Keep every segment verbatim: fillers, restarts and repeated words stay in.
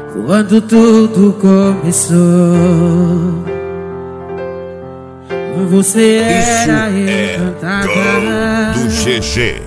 Quando tudo começou, você era encantada. É do G G.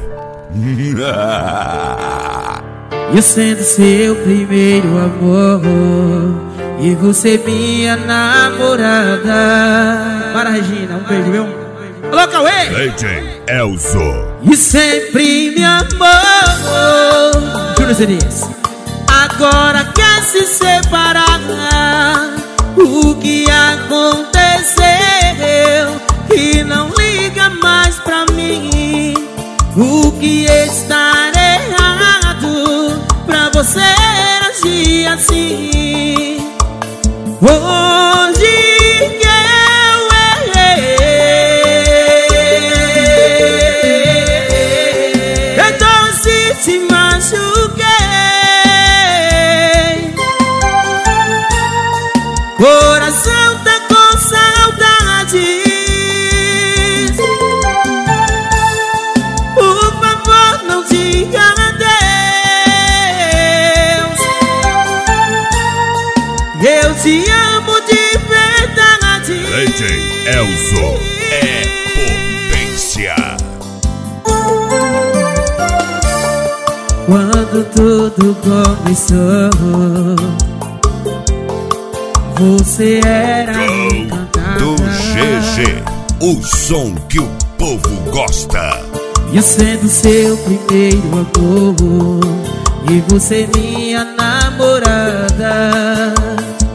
Eu sendo seu primeiro amor e você minha namorada. Para, Regina, um beijo, viu? Alô, Cauê! D J Elzo. E sempre me amou. Júnior Zerias. Agora quer se separar. O que aconteceu? Que não liga mais pra mim. O que está errado pra você agir assim? Hoje que eu errei, então se te machuquei, coração tá com saudade. Por favor, não diga adeus. Eu te amo de verdade. D J Elzo é potência. Quando tudo começou, você era encantada. Do G G, o som que o povo gosta. E eu sendo seu primeiro amor e você minha namorada.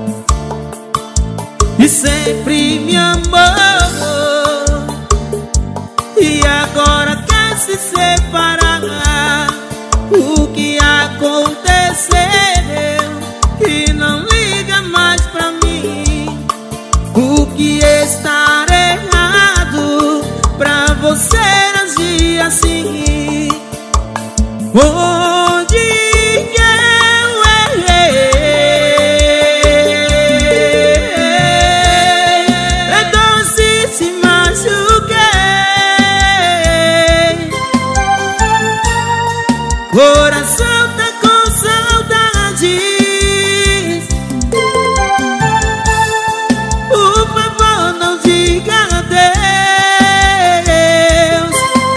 E sempre me amou. E agora quer se separar. O que aconteceu? Que não liga mais pra mim. O que está errado pra você agir assim? Onde que eu errei? Então se te machuquei, coração tá com saudade. Por favor, não diga adeus.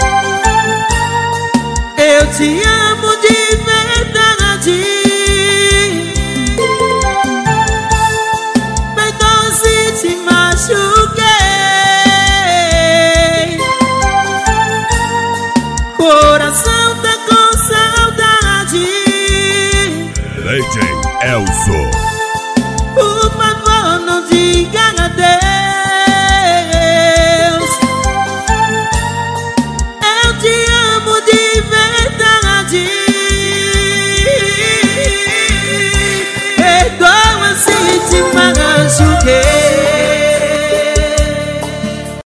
Eu te amo de verdade. Perdão se te machuquei, coração tá com saudade. D J Elzo. Por favor,